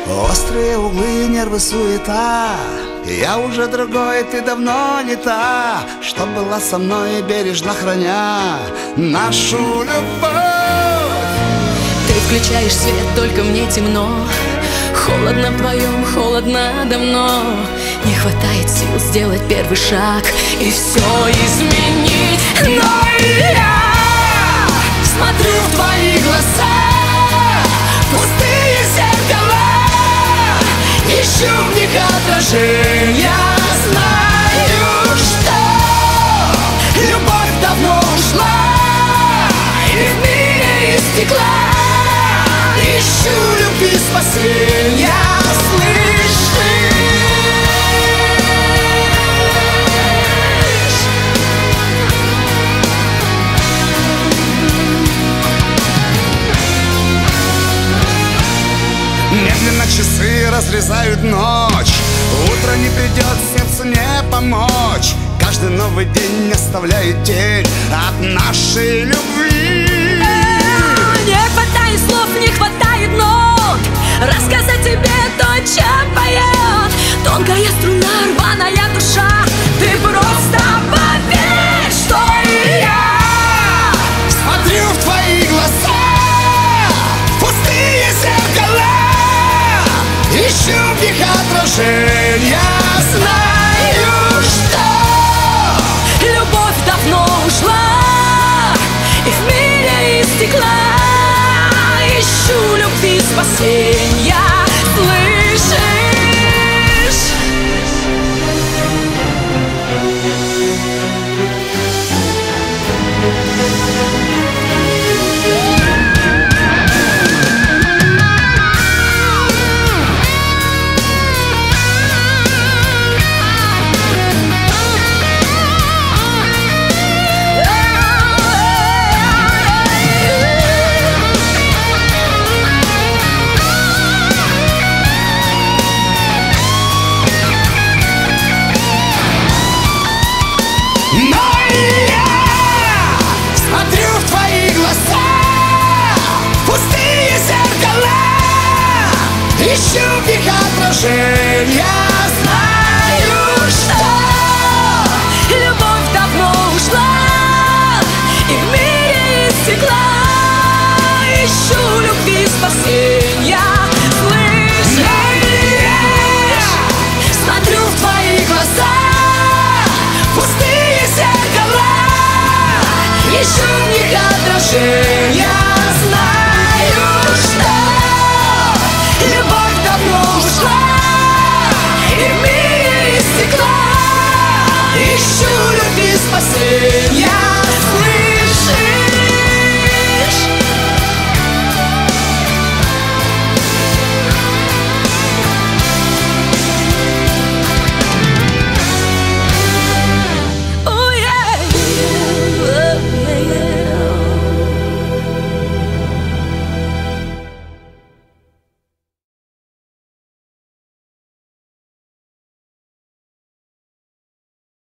Острые углы, нервы, суета. Я уже другой, ты давно не та, что была со мной, бережно храня нашу любовь. Ты включаешь свет, только мне темно. Холодно вдвоем, холодно давно. Не хватает сил сделать первый шаг и все изменить. Но я смотрю в твои глаза, пустые зеркала, ищу в них отражения. Знаю, что любовь давно ушла, и в мире из стекла ищу любви спасения. Слышишь? Медленно часы разрезают ночь. Утро не придет, сердцу не помочь. Каждый новый день оставляет тень от нашей любви. Не хватает слов, не хватает нот рассказать тебе то, чем поет тонкая струна, рваная душа. Ты просто поверь, что и я Смотрю в твои глаза, пустые зеркала, ищу в них отражения. знаю, что любовь давно ушла, и в мире из стекла ищу любви спасения. Слышишь? Но я смотрю в твои глаза, пустые зеркала, ищу в них отражения.